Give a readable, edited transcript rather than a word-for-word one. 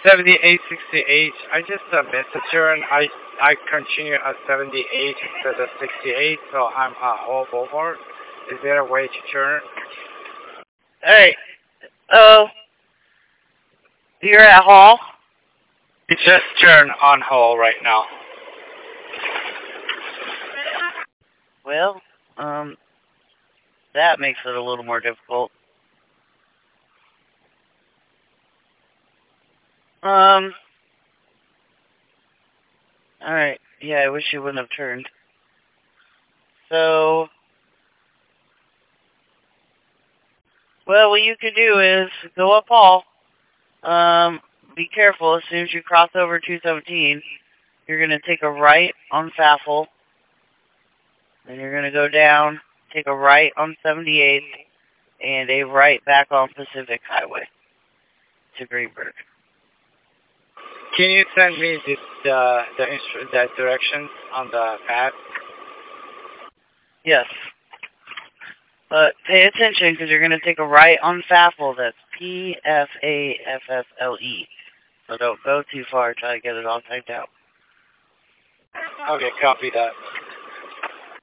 7868. I just missed a turn. I continue at 78 instead of 68, so I'm all over. Is there a way to turn? Alright. Oh, you're at Hall? It just turned on hole right now. Well, that makes it a little more difficult. Alright. Yeah, I wish you wouldn't have turned. So, well, what you could do is go up Hall. Be careful. As soon as you cross over 217, you're going to take a right on Faffel. Then you're going to go down, take a right on 78, and a right back on Pacific Highway to Greenberg. Can you send me the directions on the map? Yes. But pay attention because you're going to take a right on Faffle. That's P-F-A-F-F-L-E. So don't go too far. Try to get it all typed out. Okay, copy that.